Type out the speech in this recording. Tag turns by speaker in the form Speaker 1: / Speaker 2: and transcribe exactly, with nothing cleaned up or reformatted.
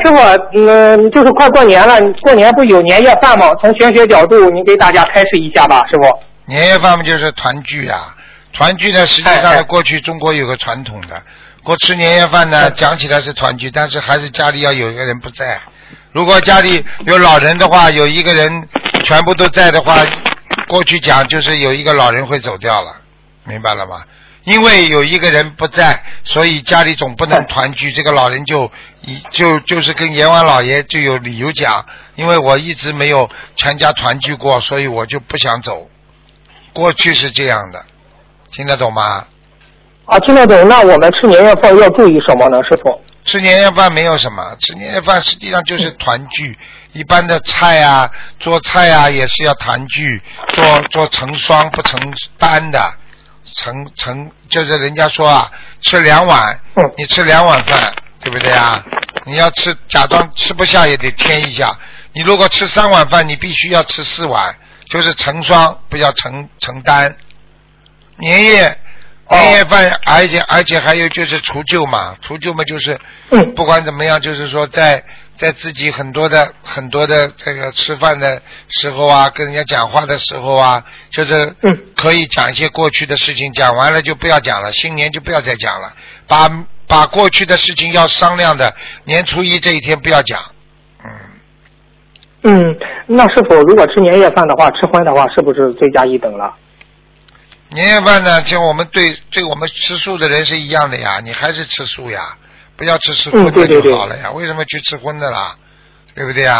Speaker 1: 傅，嗯，就是快过年了，过年不有年夜饭吗？从玄学角度，您给大家开示一下吧，师傅。
Speaker 2: 年夜饭嘛，就是团聚啊。团聚呢，实际上呢，过去中国有个传统的，过吃年夜饭呢，讲起来是团聚，但是还是家里要有一个人不在。如果家里有老人的话，有一个人全部都在的话，过去讲就是有一个老人会走掉了，明白了吗？因为有一个人不在，所以家里总不能团聚，这个老人就就就是跟阎王老爷就有理由讲，因为我一直没有全家团聚过，所以我就不想走。过去是这样的，听得懂吗？
Speaker 1: 啊，听得懂。那我们吃年夜饭要注意什么呢，师傅？
Speaker 2: 吃年夜饭没有什么，吃年夜饭实际上就是团聚。一般的菜啊，做菜啊也是要团聚，做做成双不成单的，成成就是人家说啊，吃两碗，你吃两碗饭，对不对啊？你要吃假装吃不下也得添一下。你如果吃三碗饭，你必须要吃四碗，就是成双，不要成成单。年夜。年夜饭，而且而且还有就是除旧嘛，除旧嘛就是不管怎么样，就是说在在自己很多的很多的这个吃饭的时候啊，跟人家讲话的时候啊，就是可以讲一些过去的事情，讲完了就不要讲了，新年就不要再讲了，把把过去的事情要商量的，年初一这一天不要讲。嗯
Speaker 1: 嗯，那师傅如果吃年夜饭的话，吃荤的话，是不是罪加一等了？
Speaker 2: 年夜饭呢，就我们对对我们吃素的人是一样的呀，你还是吃素呀，不要吃吃荤的就好了呀，嗯、对对对为什么去吃荤的啦？对不对呀？